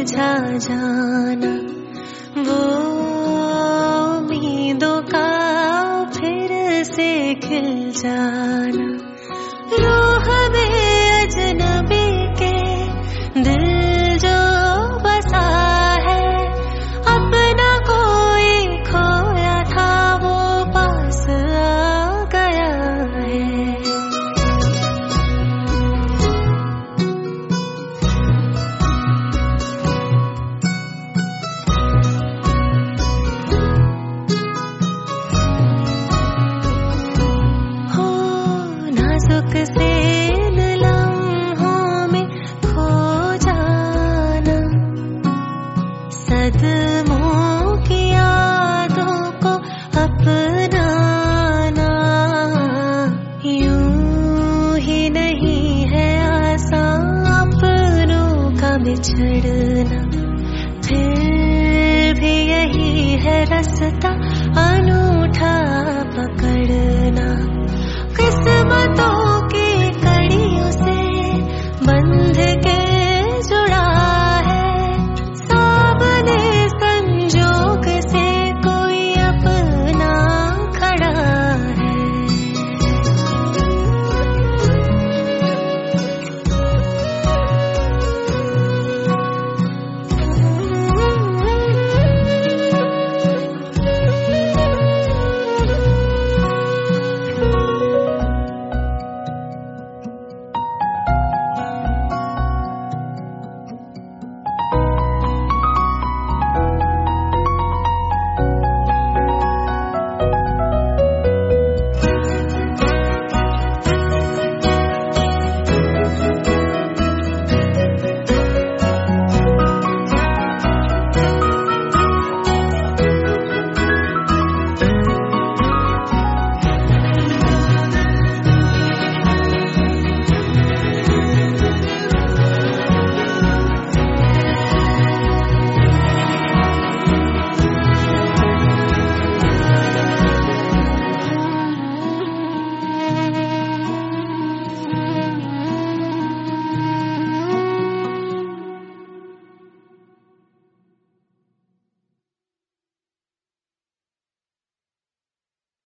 मुरझा जाना, वो उम्मीदों का फिर से खिल जाना। रूह में अजनबी के दिल जो बसा है, अपना कोई खोया था वो पास आ गया है। हो नाजुक से लम्हों में खो जाना, सदमों की यादों को अपनाना। यूं ही नहीं है आसान अपनों का बिछड़ना, फिर भी यही है रास्ता अनूठा पकड़ना। किस्मतों